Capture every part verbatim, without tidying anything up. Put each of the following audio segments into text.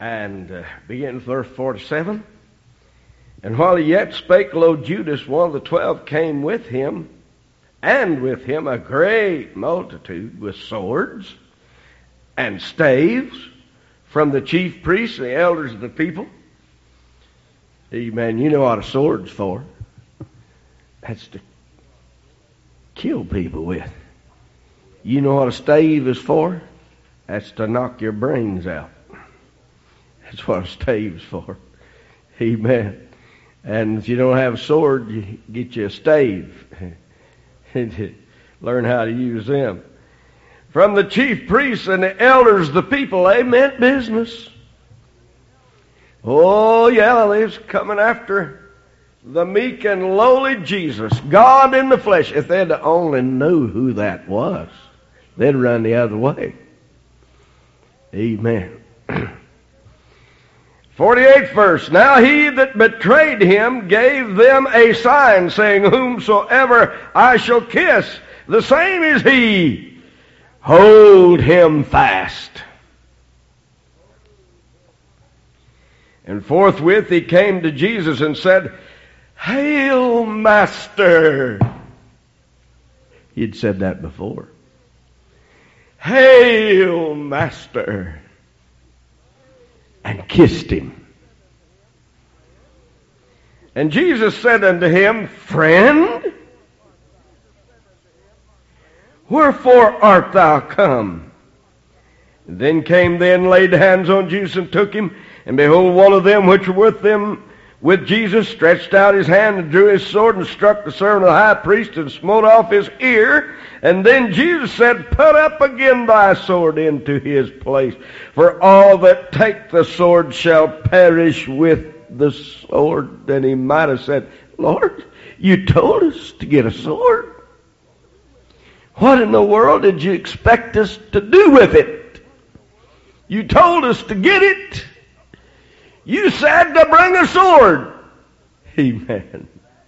And uh, begin verse forty-seven. And while he yet spake, lo, Judas, one of the twelve, came with him, and with him a great multitude with swords and staves from the chief priests and the elders of the people. Amen. You know what a sword's for. That's to kill people with. You know what a stave is for? That's to knock your brains out. That's what a stave's for. Amen. And if you don't have a sword, you get you a stave. Learn how to use them. From the chief priests and the elders of the people, they meant business. Oh, yeah, they was coming after the meek and lowly Jesus, God in the flesh. If they'd only knew who that was, they'd run the other way. Amen. forty-eighth verse. Now he that betrayed him gave them a sign, saying, whomsoever I shall kiss, the same is he. Hold him fast. And forthwith he came to Jesus and said, Hail, Master. He'd said that before. Hail, Master. And kissed him. And Jesus said unto him, Friend, wherefore art thou come? And then came they and laid hands on Jesus and took him. And behold, one of them which were with them with Jesus stretched out his hand and drew his sword and struck the servant of the high priest and smote off his ear. And then Jesus said, Put up again thy sword into his place. For all that take the sword shall perish with the sword. Then he might have said, Lord, you told us to get a sword. What in the world did you expect us to do with it? You told us to get it. You said to bring a sword. Amen.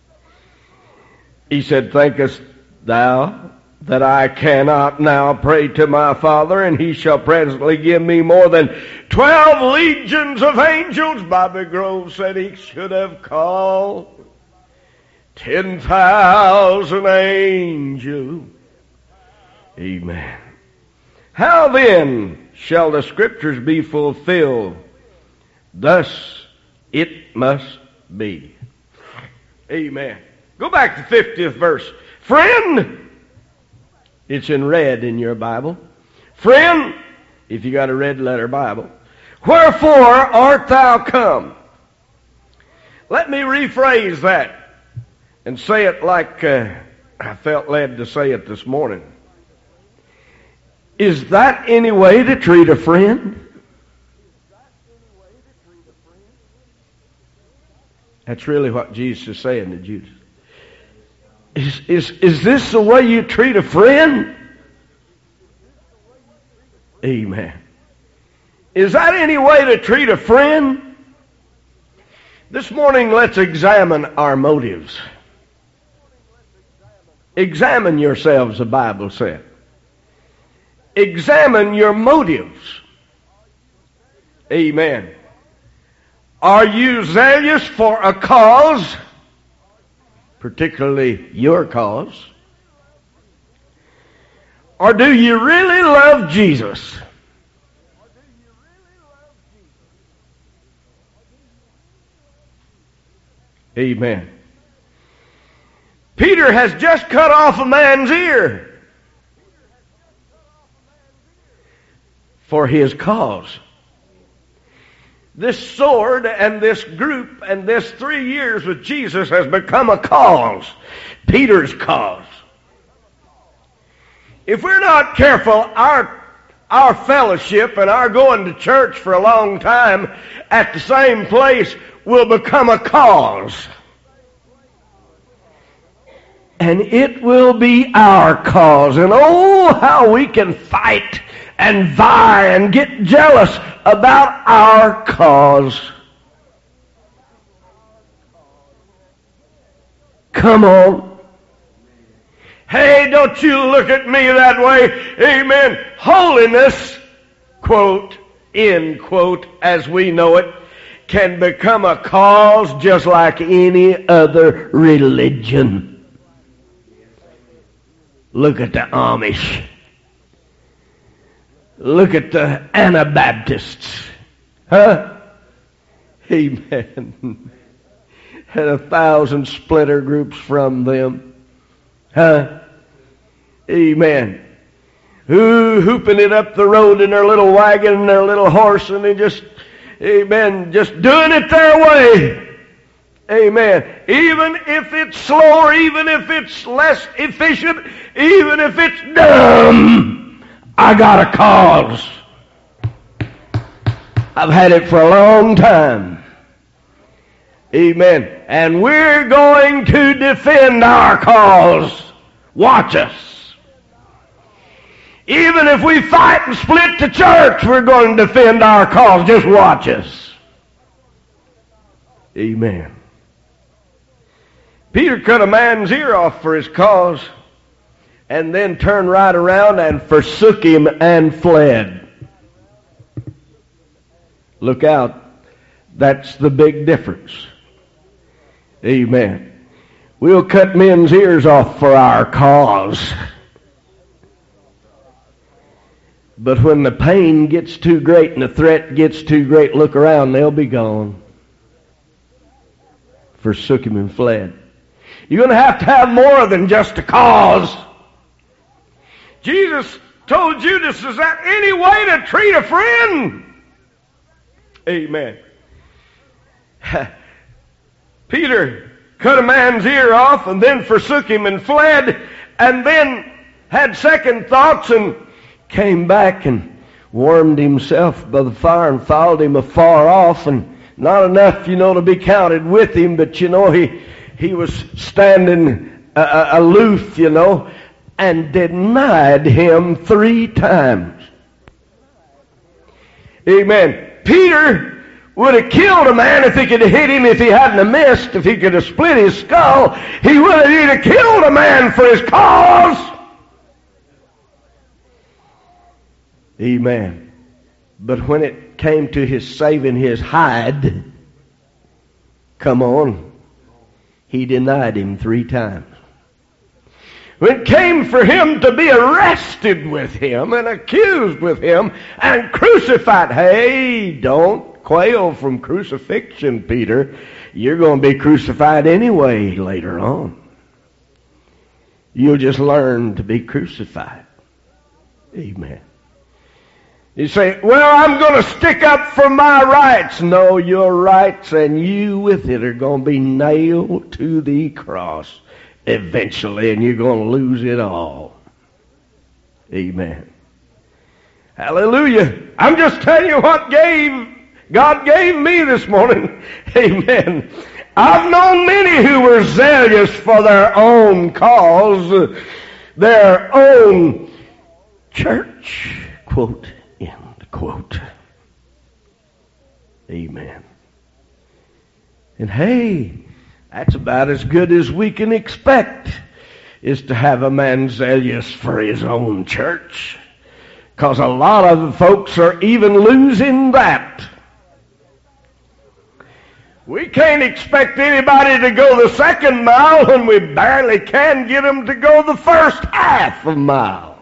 He said, Thinkest thou that I cannot now pray to my Father, and he shall presently give me more than twelve legions of angels? Bobby Grove said he should have called ten thousand angels. Amen. How then shall the scriptures be fulfilled? Thus it must be. Amen. Go back to the fiftieth verse. Friend, it's in red in your Bible. Friend, if you got a red letter Bible, wherefore art thou come? Let me rephrase that and say it like uh, I felt led to say it this morning. Is that any way to treat a friend? That's really what Jesus is saying to Judas. Is, is, is this the way you treat a friend? Amen. Is that any way to treat a friend? This morning, let's examine our motives. Examine yourselves, the Bible said. Examine your motives. Amen. Are you zealous for a cause, particularly your cause? Or do you really love Jesus? Amen. Peter has just cut off a man's ear for his cause. This sword and this group and this three years with Jesus has become a cause. Peter's cause. If we're not careful, our, our fellowship and our going to church for a long time at the same place will become a cause. And it will be our cause. And oh, how we can fight and vie and get jealous about our cause. Come on. Hey, don't you look at me that way. Amen. Holiness, quote, end quote, as we know it, can become a cause just like any other religion. Look at the Amish. Look at the Anabaptists. Huh? Amen. And a thousand splinter groups from them. Huh? Amen. Who hooping it up the road in their little wagon and their little horse, and they just, amen, just doing it their way. Amen. Even if it's slower, even if it's less efficient, even if it's dumb, I got a cause. I've had it for a long time. Amen. And we're going to defend our cause. Watch us. Even if we fight and split the church, we're going to defend our cause. Just watch us. Amen. Peter cut a man's ear off for his cause and then turned right around and forsook him and fled. Look out. That's the big difference. Amen. We'll cut men's ears off for our cause. But when the pain gets too great and the threat gets too great, look around, they'll be gone. Forsook him and fled. You're going to have to have more than just a cause. Jesus told Judas, is that any way to treat a friend? Amen. Peter cut a man's ear off and then forsook him and fled, and then had second thoughts and came back and warmed himself by the fire and followed him afar off, and not enough, you know, to be counted with him, but, you know, he he was standing uh, uh, aloof, you know, and denied him three times. Amen. Peter would have killed a man if he could have hit him, if he hadn't have missed, if he could have split his skull. He would have either killed a man for his cause. Amen. But when it came to his saving his hide, come on, he denied him three times. When it came for him to be arrested with him and accused with him and crucified, hey, don't quail from crucifixion, Peter. You're going to be crucified anyway later on. You'll just learn to be crucified. Amen. You say, well, I'm going to stick up for my rights. No, your rights and you with it are going to be nailed to the cross eventually, and you're going to lose it all. Amen. Hallelujah. I'm just telling you what gave God gave me this morning. Amen. I've known many who were zealous for their own cause, their own church, quote, end quote. Amen. And hey, that's about as good as we can expect, is to have a man zealous for his own church. Because a lot of folks are even losing that. We can't expect anybody to go the second mile when we barely can get them to go the first half a mile.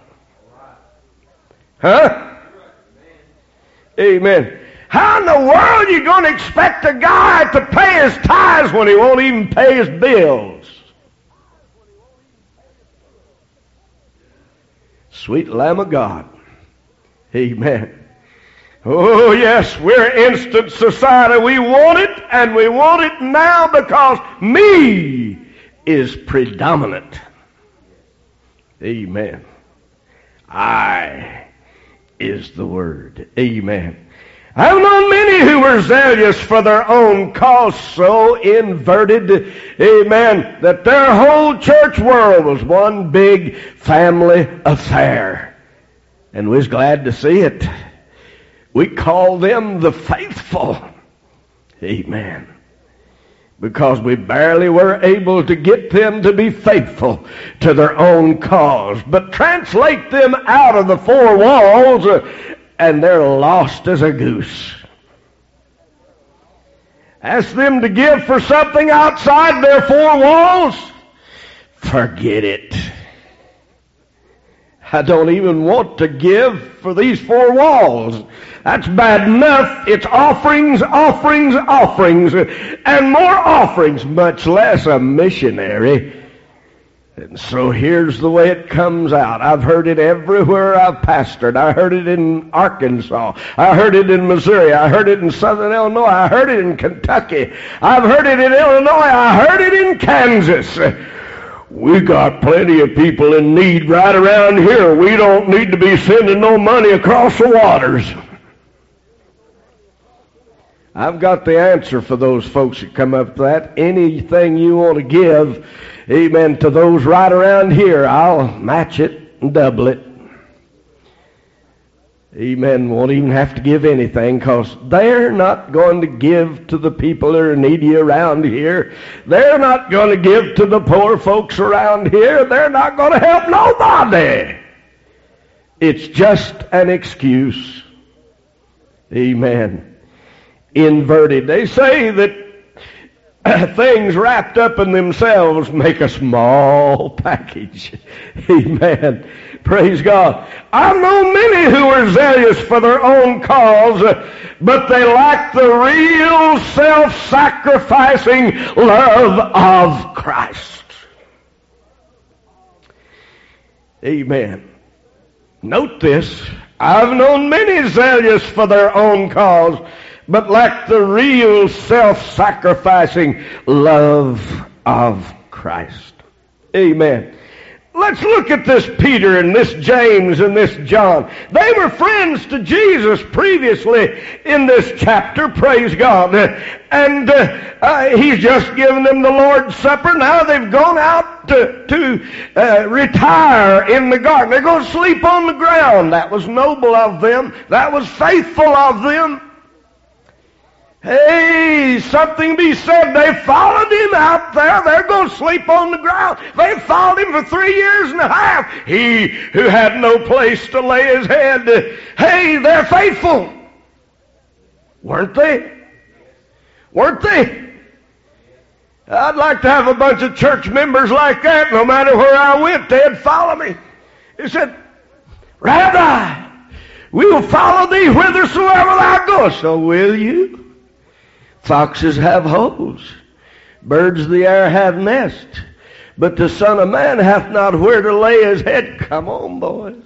Huh? Amen. How in the world are you going to expect a guy to pay his tithes when he won't even pay his bills? Sweet Lamb of God. Amen. Oh, yes, we're instant society. We want it, and we want it now because me is predominant. Amen. I is the word. Amen. I've known many who were zealous for their own cause, so inverted, amen, that their whole church world was one big family affair. And we was glad to see it. We call them the faithful. Amen. Because we barely were able to get them to be faithful to their own cause. But translate them out of the four walls and they're lost as a goose. Ask them to give for something outside their four walls? Forget it. I don't even want to give for these four walls. That's bad enough. It's offerings, offerings, offerings, and more offerings, much less a missionary. And so here's the way it comes out. I've heard it everywhere I've pastored. I heard it in Arkansas. I heard it in Missouri. I heard it in Southern Illinois. I heard it in Kentucky. I've heard it in Illinois. I heard it in Kansas. We got plenty of people in need right around here. We don't need to be sending no money across the waters. I've got the answer for those folks that come up with that. Anything you want to give, amen, to those right around here, I'll match it and double it. Amen. Won't even have to give anything because they're not going to give to the people that are needy around here. They're not going to give to the poor folks around here. They're not going to help nobody. It's just an excuse. Amen. Inverted. They say that things wrapped up in themselves make a small package. Amen. Praise God. I've known many who are zealous for their own cause, but they lack the real self-sacrificing love of Christ. Amen. Note this. I've known many zealous for their own cause, but lack the real self-sacrificing love of Christ. Amen. Let's look at this Peter and this James and this John. They were friends to Jesus previously in this chapter, praise God. And uh, uh, he's just given them the Lord's Supper. Now they've gone out to, to uh, retire in the garden. They're going to sleep on the ground. That was noble of them. That was faithful of them. Hey, something be said. They followed him out there. They're going to sleep on the ground. They followed him for three years and a half. He who had no place to lay his head. Hey, they're faithful. Weren't they? Weren't they? I'd like to have a bunch of church members like that. No matter where I went, they'd follow me. They said, Rabbi, we will follow thee whithersoever thou goest. So will you? Foxes have holes, birds of the air have nests, but the Son of Man hath not where to lay his head. Come on, boys.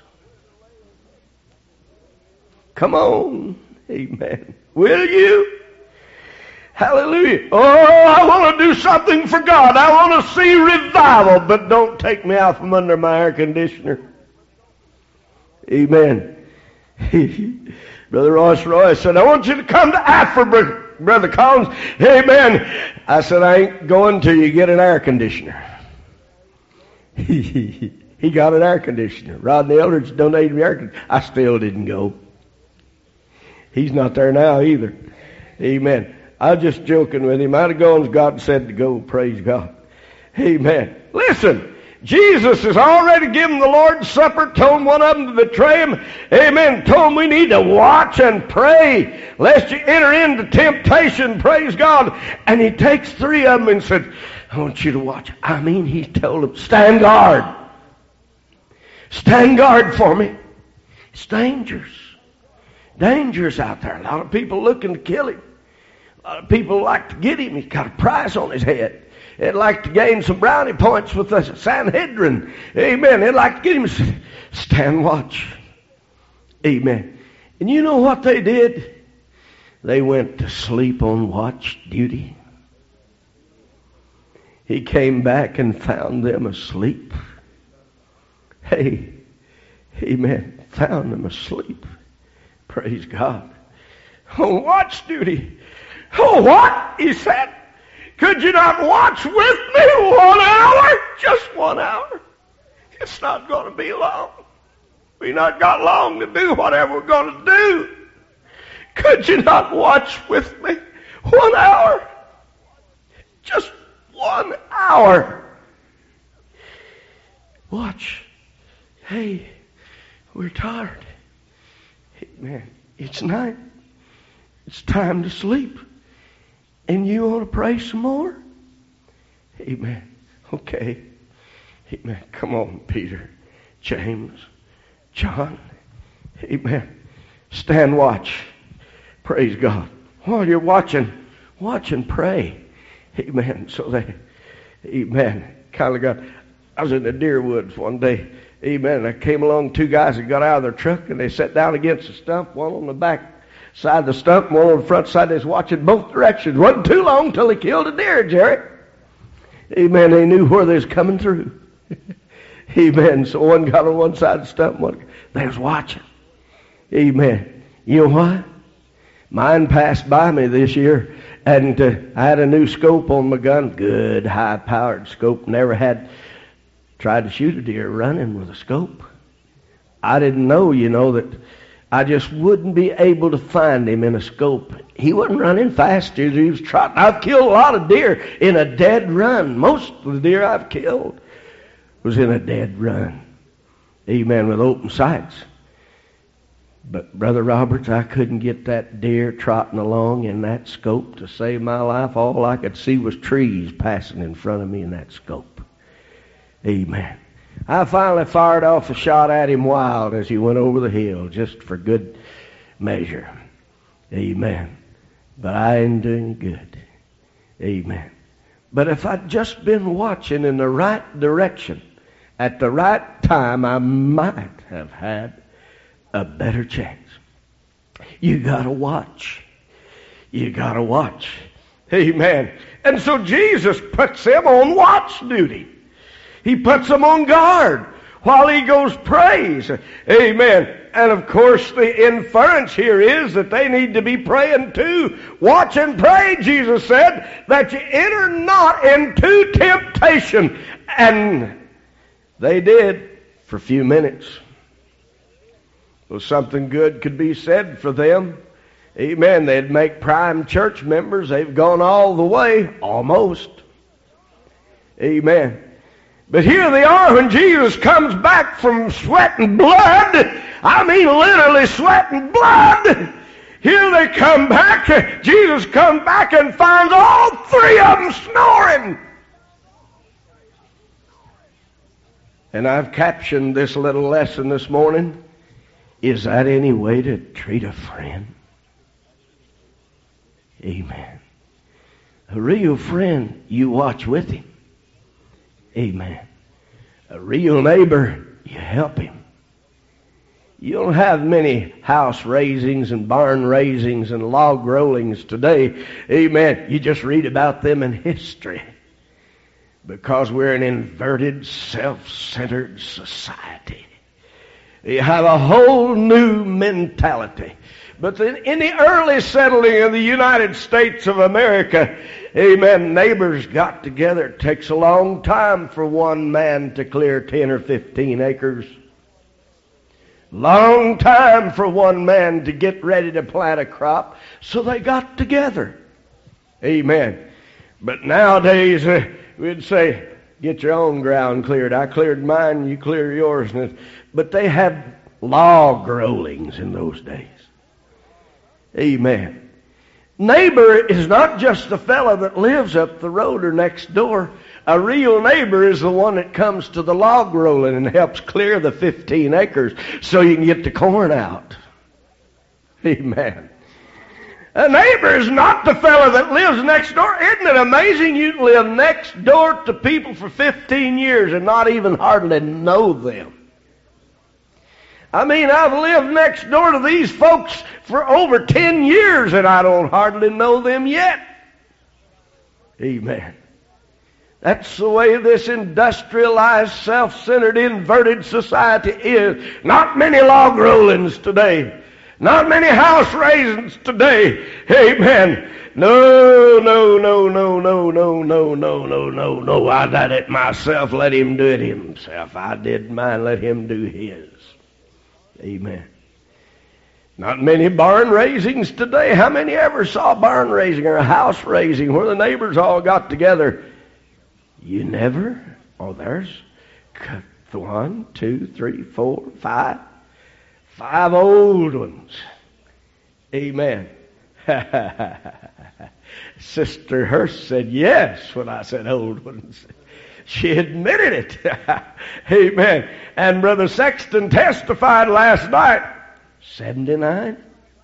Come on. Amen. Will you? Hallelujah. Oh, I want to do something for God. I want to see revival, but don't take me out from under my air conditioner. Amen. Brother Royce Roy said, I want you to come to Africa, Brother Collins. Amen. I said, I ain't going till you get an air conditioner. He got an air conditioner. Rodney Eldridge donated me air conditioner. I still didn't go. He's not there now either. Amen. I was just joking with him. I'd have gone as God said to go. Praise God. Amen. Listen. Jesus has already given the Lord's Supper, told one of them to betray him. Amen. Told them we need to watch and pray lest you enter into temptation. Praise God. And he takes three of them and said, I want you to watch. I mean, he told them, stand guard. Stand guard for me. It's dangerous. Dangerous out there. A lot of people looking to kill him. A lot of people like to get him. He's got a price on his head. They'd like to gain some brownie points with the Sanhedrin. Amen. They'd like to get him to stand watch. Amen. And you know what they did? They went to sleep on watch duty. He came back and found them asleep. Hey, amen. Found them asleep. Praise God. On watch duty. Oh, what? He said. Could you not watch with me one hour? Just one hour. It's not going to be long. We not got long to do whatever we're going to do. Could you not watch with me one hour? Just one hour. Watch. Hey, we're tired. Amen. It's night. It's time to sleep. And you want to pray some more? Amen. Okay. Amen. Come on, Peter, James, John. Amen. Stand watch. Praise God. While you're watching, watch and pray. Amen. So they, amen, kind of got, I was in the deer woods one day. Amen. I came along, two guys that got out of their truck, and they sat down against the stump, one on the back side of the stump, one on the front side. They was watching both directions. Wasn't too long till they killed a deer, Jerry. Amen. They knew where they was coming through. Amen. So one got on one side of the stump, one they was watching. Amen. You know what? Mine passed by me this year, and uh, I had a new scope on my gun. Good, high-powered scope. Never had tried to shoot a deer running with a scope. I didn't know, you know, that I just wouldn't be able to find him in a scope. He wasn't running fast as he was trotting. I've killed a lot of deer in a dead run. Most of the deer I've killed was in a dead run. Amen, with open sights. But, Brother Roberts, I couldn't get that deer trotting along in that scope to save my life. All I could see was trees passing in front of me in that scope. Amen. I finally fired off a shot at him wild as he went over the hill, just for good measure. Amen. But I didn't do any good. Amen. But if I'd just been watching in the right direction at the right time, I might have had a better chance. You gotta watch. You gotta watch. Amen. And so Jesus puts them on watch duty. He puts them on guard while he goes prays. Amen. And of course the inference here is that they need to be praying too. Watch and pray, Jesus said, that you enter not into temptation. And they did for a few minutes. Well, something good could be said for them. Amen. They'd make prime church members. They've gone all the way, almost. Amen. But here they are when Jesus comes back from sweating blood. I mean literally sweating blood. Here they come back. Jesus comes back and finds all three of them snoring. And I've captioned this little lesson this morning. Is that any way to treat a friend? Amen. A real friend, you watch with him. Amen. A real neighbor, you help him. You don't have many house raisings and barn raisings and log rollings today. Amen. You just read about them in history. Because we're an inverted, self-centered society. You have a whole new mentality. But in the early settling of the United States of America, amen, neighbors got together. It takes a long time for one man to clear ten or fifteen acres. Long time for one man to get ready to plant a crop. So they got together. Amen. But nowadays, uh, we'd say, get your own ground cleared. I cleared mine, you clear yours. But they had log rollings in those days. Amen. Neighbor is not just the fellow that lives up the road or next door. A real neighbor is the one that comes to the log rolling and helps clear the fifteen acres so you can get the corn out. Amen. A neighbor is not the fellow that lives next door. Isn't it amazing you can live next door to people for fifteen years and not even hardly know them? I mean, I've lived next door to these folks for over ten years and I don't hardly know them yet. Amen. That's the way this industrialized, self-centered, inverted society is. Not many log rollings today. Not many house raisins today. Amen. No, no, no, no, no, no, no, no, no, no, no. I did it myself. Let him do it himself. I did mine. Let him do his. Amen. Not many barn raisings today. How many ever saw a barn raising or a house raising where the neighbors all got together? You never? Oh, there's one, two, three, four, five. Five old ones. Amen. Sister Hurst said yes when I said old ones. She admitted it. Amen. And Brother Sexton testified last night. seventy-nine?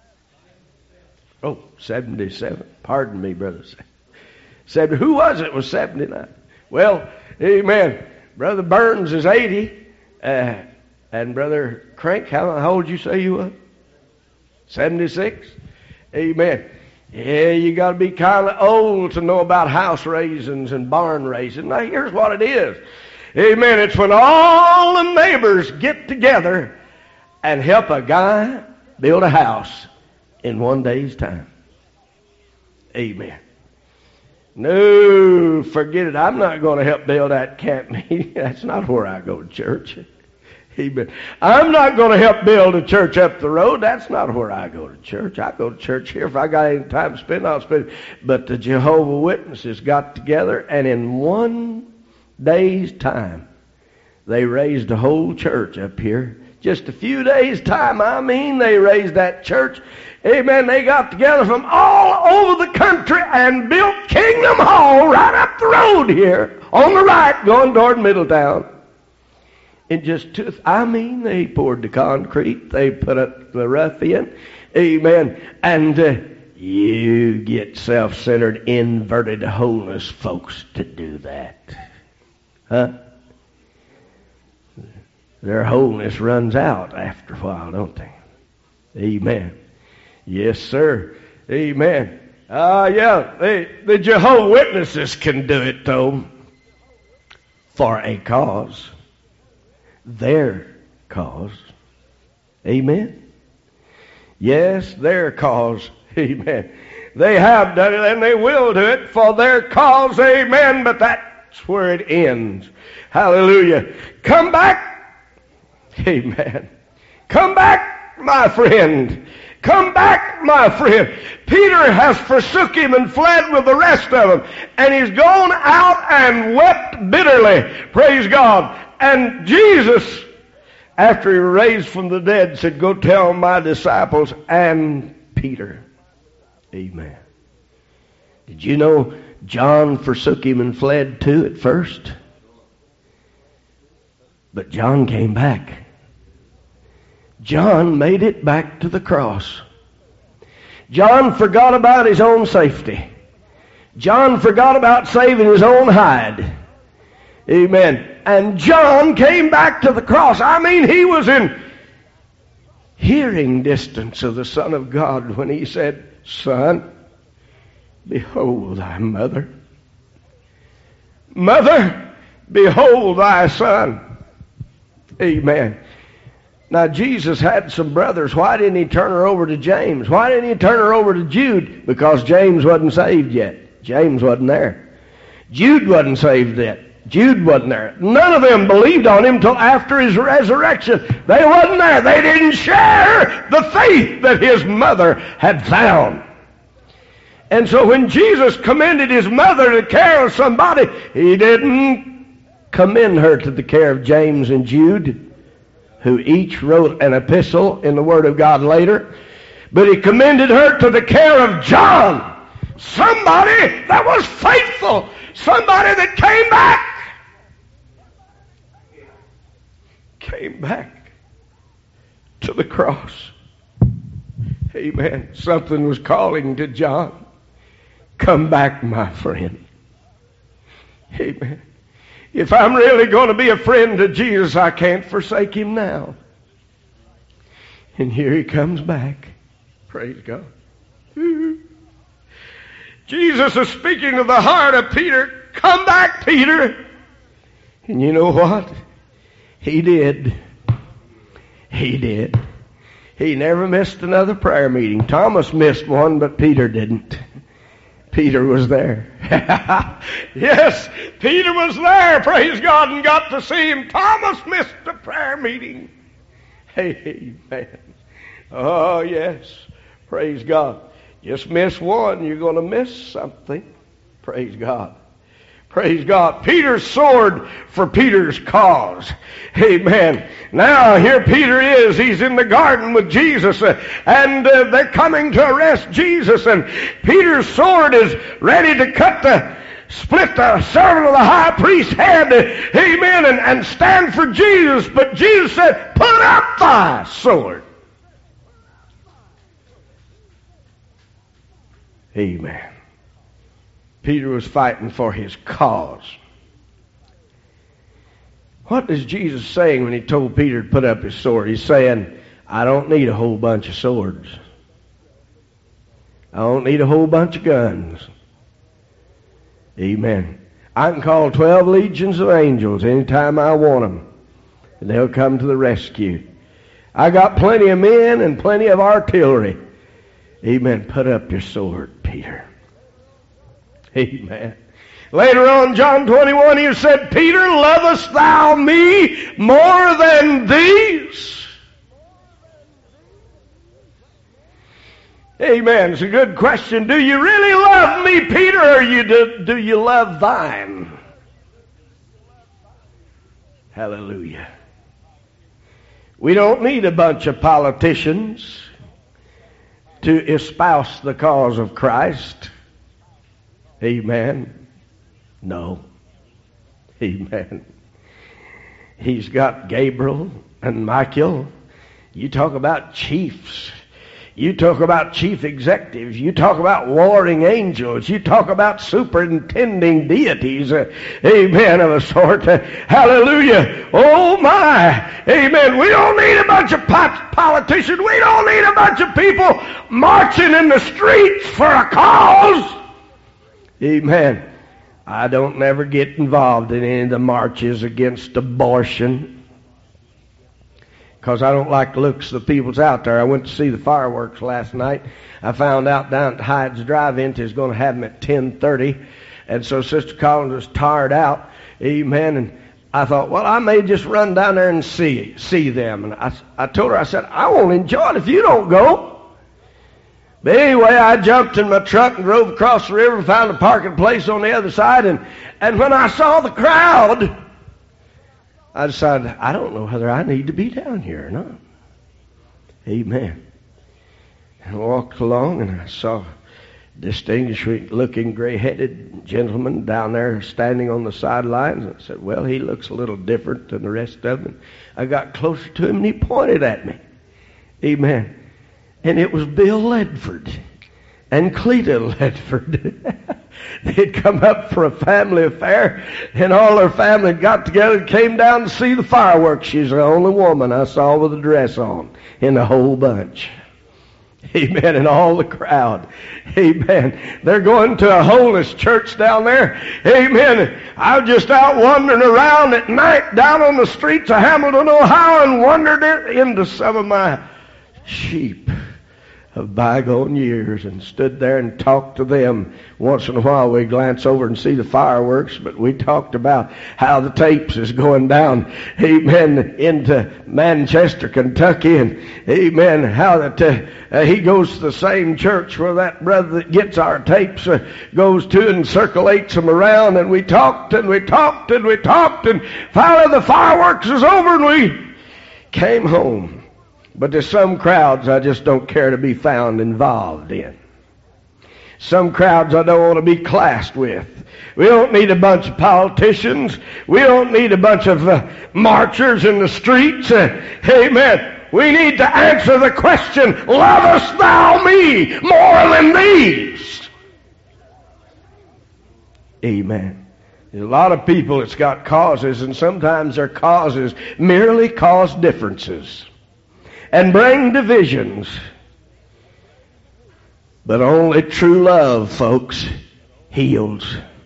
Oh, seventy-seven. Pardon me, Brother Sexton. Said, who was it was seventy-nine? Well, amen. Brother Burns is eighty. Uh, and Brother Crank, how, how old did you say you were? seventy-six? Amen. Yeah, you got to be kind of old to know about house raisins and barn raising. Now, here's what it is. Amen. It's when all the neighbors get together and help a guy build a house in one day's time. Amen. No, forget it. I'm not going to help build that camp meeting. That's not where I go to church. Amen. I'm not going to help build a church up the road. That's not where I go to church. I go to church here. If I got any time to spend, I'll spend it. But the Jehovah's Witnesses got together, and in one day's time, they raised a whole church up here. Just a few days' time, I mean, they raised that church. Amen. They got together from all over the country and built Kingdom Hall right up the road here on the right going toward Middletown. In just two, I mean, they poured the concrete, they put up the rough in, amen, and uh, you get self-centered, inverted holiness folks to do that. Huh? Their holiness runs out after a while, don't they? Amen. Yes, sir. Amen. Ah, uh, yeah, they, the Jehovah's Witnesses can do it, though, for a cause. Their cause. Amen. Yes, their cause. Amen. They have done it and they will do it for their cause. Amen. But that's where it ends. Hallelujah. Come back. Amen. Come back, my friend. Come back, my friend. Peter has forsook him and fled with the rest of them. And he's gone out and wept bitterly. Praise God. And Jesus, after he raised from the dead, said, go tell my disciples and Peter. Amen. Did you know John forsook him and fled too at first? But John came back. John made it back to the cross. John forgot about his own safety. John forgot about saving his own hide. Amen. And John came back to the cross. I mean, he was in hearing distance of the Son of God when he said, Son, behold thy mother. Mother, behold thy son. Amen. Now, Jesus had some brothers. Why didn't he turn her over to James? Why didn't he turn her over to Jude? Because James wasn't saved yet. James wasn't there. Jude wasn't saved yet. Jude wasn't there. None of them believed on him till after his resurrection. They wasn't there. They didn't share the faith that his mother had found. And so when Jesus commended his mother to the care of somebody, he didn't commend her to the care of James and Jude, who each wrote an epistle in the Word of God later. But he commended her to the care of John, somebody that was faithful, somebody that came back. Came back to the cross. Amen. Something was calling to John. Come back, my friend. Amen. If I'm really going to be a friend to Jesus, I can't forsake him now. And here he comes back. Praise God. Jesus is speaking to the heart of Peter. Come back, Peter. And you know what? He did. He did. He never missed another prayer meeting. Thomas missed one, but Peter didn't. Peter was there. Yes, Peter was there, praise God, and got to see him. Thomas missed the prayer meeting. Amen. Oh, yes. Praise God. Just miss one, you're going to miss something. Praise God. Praise God. Peter's sword for Peter's cause. Amen. Now here Peter is. He's in the garden with Jesus, uh, and uh, they're coming to arrest Jesus, and Peter's sword is ready to cut the split the servant of the high priest's head, amen, and, and stand for Jesus. But Jesus said, put up thy sword. Amen. Peter was fighting for his cause. What is Jesus saying when he told Peter to put up his sword? He's saying, I don't need a whole bunch of swords. I don't need a whole bunch of guns. Amen. I can call twelve legions of angels anytime I want them, and they'll come to the rescue. I got plenty of men and plenty of artillery. Amen. Put up your sword, Peter. Amen. Later on, John twenty-one, he said, Peter, lovest thou me more than these? Amen. It's a good question. Do you really love me, Peter, or you do, do you love thine? Hallelujah. We don't need a bunch of politicians to espouse the cause of Christ. Amen. No. Amen. He's got Gabriel and Michael. You talk about chiefs. You talk about chief executives. You talk about warring angels. You talk about superintending deities. Uh, amen, of a sort. Uh, hallelujah. Oh my. Amen. We don't need a bunch of pot- politicians. We don't need a bunch of people marching in the streets for a cause. Amen. I don't never get involved in any of the marches against abortion, because I don't like the looks of the people's out there. I went to see the fireworks last night. I found out down at Hyde's Drive-In is going to have them at ten thirty. And so Sister Collins was tired out. Amen. And I thought, well, I may just run down there and see see them. And I, I told her, I said, I won't enjoy it if you don't go. But anyway, I jumped in my truck and drove across the river and found a parking place on the other side. And, and when I saw the crowd, I decided, I don't know whether I need to be down here or not. Amen. And I walked along and I saw a distinguished-looking gray-headed gentleman down there standing on the sidelines. And I said, well, he looks a little different than the rest of them. I got closer to him and he pointed at me. Amen. And it was Bill Ledford and Cleta Ledford. They'd come up for a family affair, and all their family got together and came down to see the fireworks. She's the only woman I saw with a dress on in the whole bunch. Amen. And all the crowd. Amen. They're going to a holiness church down there. Amen. I was just out wandering around at night down on the streets of Hamilton, Ohio, and wandered into some of my sheep of bygone years and stood there and talked to them. Once in a while we glance over and see the fireworks, but we talked about how the tapes is going down, amen, into Manchester, Kentucky, and amen, how that uh, uh, he goes to the same church where that brother that gets our tapes uh, goes to and circulates them around, and we talked and we talked and we talked, and finally the fireworks is over and we came home. But there's some crowds I just don't care to be found involved in. Some crowds I don't want to be classed with. We don't need a bunch of politicians. We don't need a bunch of uh, marchers in the streets. Uh, amen. We need to answer the question, lovest thou me more than these? Amen. There's a lot of people that's got causes, and sometimes their causes merely cause differences and bring divisions. But only true love, folks, heals.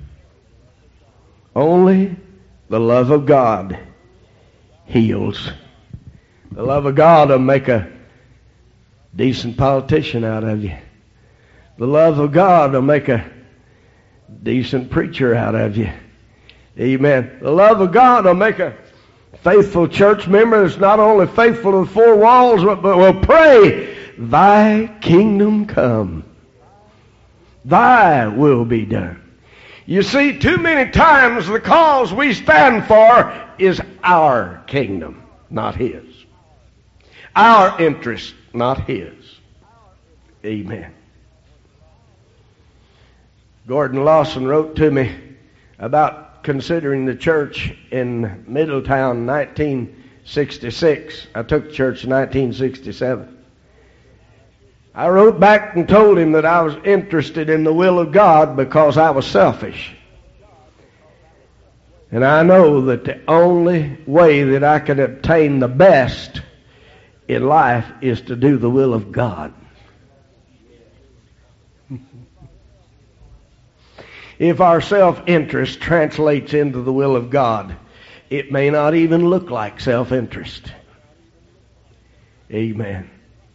Only the love of God heals. The love of God will make a decent politician out of you. The love of God will make a decent preacher out of you. Amen. The love of God will make a faithful church member that's not only faithful to the four walls, but will pray, thy kingdom come, thy will be done. You see, too many times the cause we stand for is our kingdom, not His. Our interest, not His. Amen. Gordon Lawson wrote to me about considering the church in Middletown, nineteen sixty-six. I took the church in nineteen sixty-seven. I wrote back and told him that I was interested in the will of God because I was selfish. And I know that the only way that I can obtain the best in life is to do the will of God. If our self-interest translates into the will of God, it may not even look like self-interest. Amen.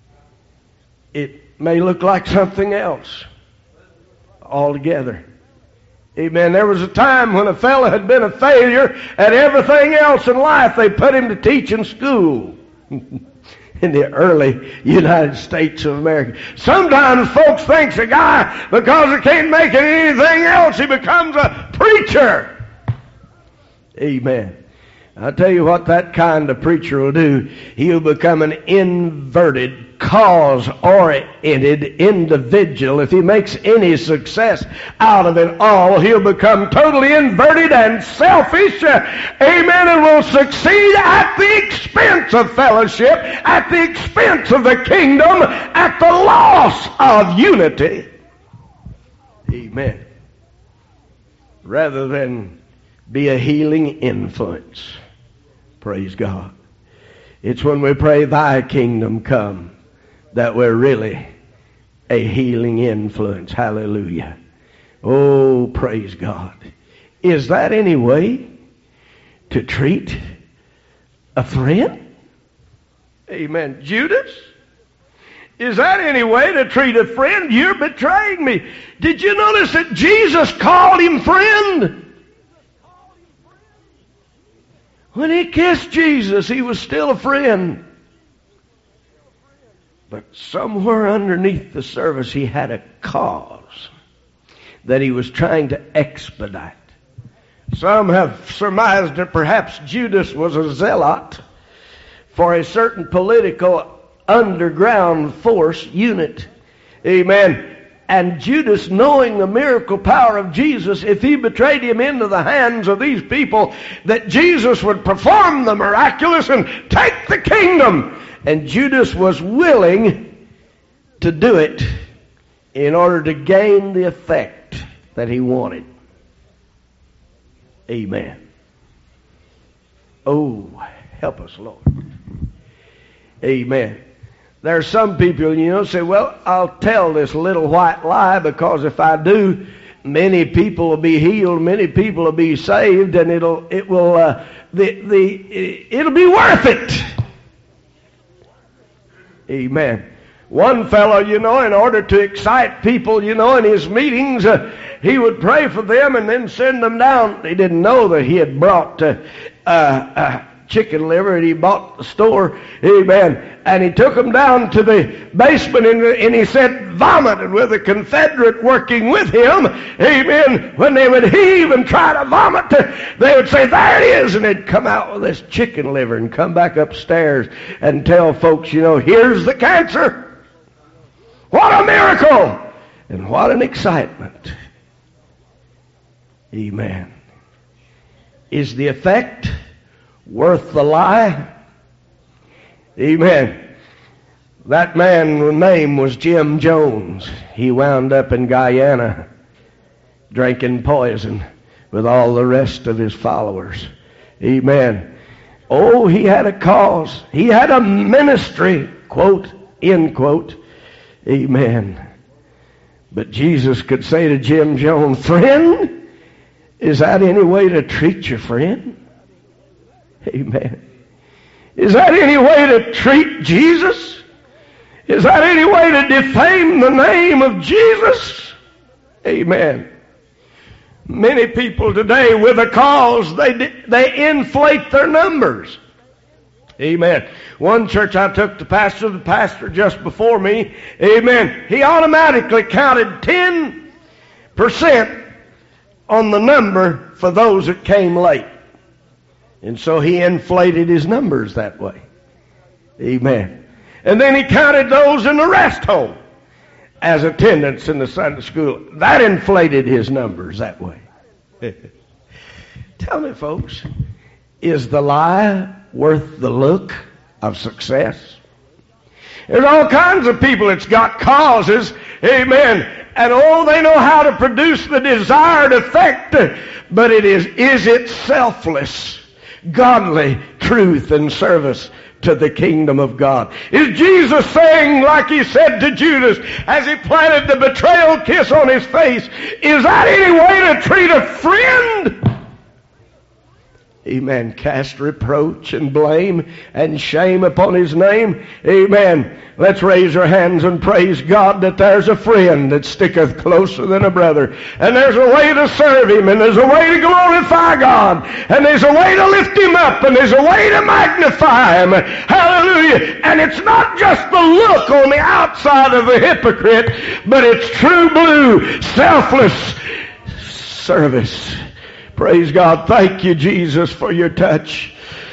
It may look like something else altogether. Amen. There was a time when a fellow had been a failure at everything else in life. They put him to teach in school in the early United States of America. Sometimes folks think a guy, because he can't make it anything else, he becomes a preacher. Amen. I'll tell you what that kind of preacher will do. He'll become an inverted, cause-oriented individual. If he makes any success out of it all, he'll become totally inverted and selfish. Amen. And will succeed at the expense of fellowship, at the expense of the kingdom, at the loss of unity. Amen. Rather than be a healing influence. Praise God. It's when we pray, Thy kingdom come, that we're really a healing influence. Hallelujah. Oh, praise God. Is that any way to treat a friend? Amen. Judas? Is that any way to treat a friend? You're betraying me. Did you notice that Jesus called him friend? When he kissed Jesus, he was still a friend. But somewhere underneath the surface, he had a cause that he was trying to expedite. Some have surmised that perhaps Judas was a zealot for a certain political underground force unit. Amen. And Judas, knowing the miracle power of Jesus, if he betrayed him into the hands of these people, that Jesus would perform the miraculous and take the kingdom. And Judas was willing to do it in order to gain the effect that he wanted. Amen. Oh, help us, Lord. Amen. There are some people, you know, say, well, I'll tell this little white lie because if I do, many people will be healed, many people will be saved, and it'll it will uh, the the it'll be worth it. Amen. One fellow, you know, in order to excite people, you know, in his meetings, uh, he would pray for them and then send them down. He didn't know that he had brought uh, uh, uh, chicken liver, and he bought the store. Amen. And he took them down to the basement, and, and he said, vomit. And with a Confederate working with him, amen, when they would heave and try to vomit, they would say, there it is. And they'd come out with this chicken liver and come back upstairs and tell folks, you know, here's the cancer. What a miracle! And what an excitement. Amen. Is the effect worth the lie? Amen. That man's name was Jim Jones. He wound up in Guyana drinking poison with all the rest of his followers. Amen. Oh, he had a cause. He had a ministry, quote, end quote. Amen. But Jesus could say to Jim Jones, friend, is that any way to treat your friend? Amen. Is that any way to treat Jesus? Is that any way to defame the name of Jesus? Amen. Many people today with a cause, they they inflate their numbers. Amen. One church I took the pastor, the pastor just before me, amen, he automatically counted ten percent on the number for those that came late. And so he inflated his numbers that way. Amen. And then he counted those in the rest home as attendance in the Sunday school. That inflated his numbers that way. Tell me, folks, is the lie worth the look of success? There's all kinds of people that's got causes, amen, and oh, they know how to produce the desired effect, but it is, is it selfless, godly truth and service to the kingdom of God? Is Jesus saying, like he said to Judas as he planted the betrayal kiss on his face, is that any way to treat a friend? Amen. Cast reproach and blame and shame upon his name. Amen. Let's raise our hands and praise God that there's a friend that sticketh closer than a brother. And there's a way to serve him, and there's a way to glorify God, and there's a way to lift him up, and there's a way to magnify him. Hallelujah. And it's not just the look on the outside of a hypocrite, but it's true blue, selfless service. Praise God. Thank you, Jesus, for your touch.